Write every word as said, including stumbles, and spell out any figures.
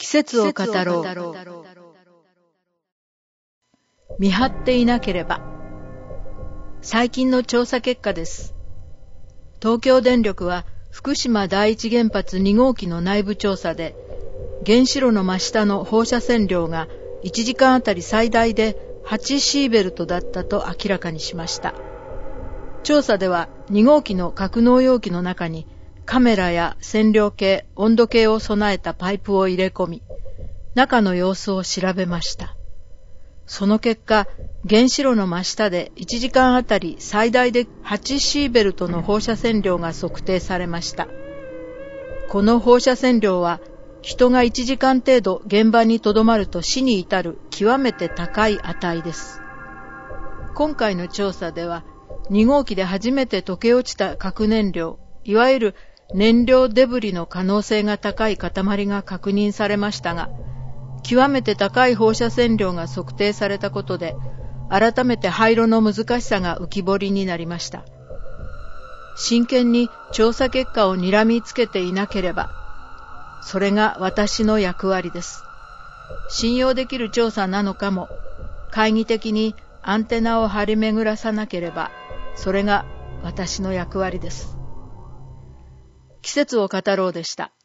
季節を語ろう。見張っていなければ。最近の調査結果です。東京電力は福島第一原発に号機の内部調査で、原子炉の真下の放射線量がいちじかんあたり最大ではちシーベルトだったと明らかにしました。調査ではに号機の格納容器の中にカメラや線量計、温度計を備えたパイプを入れ込み、中の様子を調べました。その結果、原子炉の真下でいちじかんあたり最大ではちシーベルトの放射線量が測定されました。この放射線量は、人がいちじかん程度現場に留まると死に至る極めて高い値です。今回の調査では、に号機で初めて溶け落ちた核燃料、いわゆる燃料デブリの可能性が高い塊が確認されましたが、極めて高い放射線量が測定されたことで、改めて廃炉の難しさが浮き彫りになりました。真剣に調査結果を睨みつけていなければ、それが私の役割です。信用できる調査なのかも、懐疑的にアンテナを張り巡らさなければ、それが私の役割です。季節を語ろうでした。